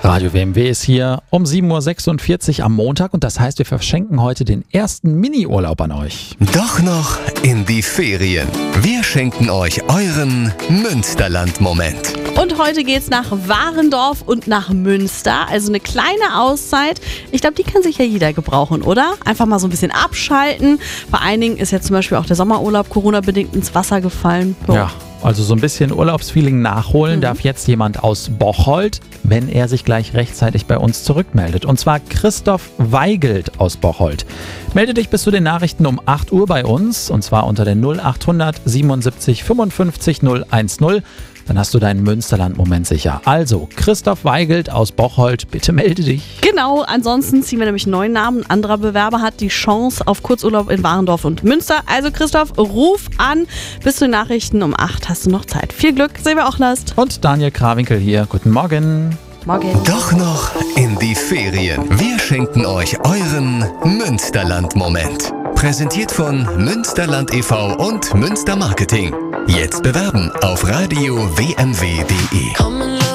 Radio WMW ist hier um 7.46 Uhr am Montag und das heißt, wir verschenken heute den ersten Mini-Urlaub an euch. Doch noch in die Ferien. Wir schenken euch euren Münsterland-Moment. Und heute geht's nach Warendorf und nach Münster. Also eine kleine Auszeit. Ich glaube, die kann sich ja jeder gebrauchen, oder? Einfach mal so ein bisschen abschalten. Bei einigen ist ja zum Beispiel auch der Sommerurlaub Corona-bedingt ins Wasser gefallen. So. Ja, also so ein bisschen Urlaubsfeeling nachholen darf jetzt jemand aus Bocholt, wenn er sich gleich rechtzeitig bei uns zurückmeldet. Und zwar Christoph Weigelt aus Bocholt. Melde dich bis zu den Nachrichten um 8 Uhr bei uns und zwar unter der 0800 77 55 010. Dann hast du deinen Münsterland-Moment sicher. Also, Christoph Weigelt aus Bocholt, bitte melde dich. Genau, ansonsten ziehen wir nämlich einen neuen Namen. Ein anderer Bewerber hat die Chance auf Kurzurlaub in Warendorf und Münster. Also Christoph, ruf an. Bis zu den Nachrichten um 8 hast du noch Zeit. Viel Glück, Silvia Ochlast. Und Daniel Krawinkel hier. Guten Morgen. Morgen. Doch noch in die Ferien. Wir schenken euch euren Münsterland-Moment. Präsentiert von Münsterland e.V. und Münster Marketing. Jetzt bewerben auf radio-wmw.de.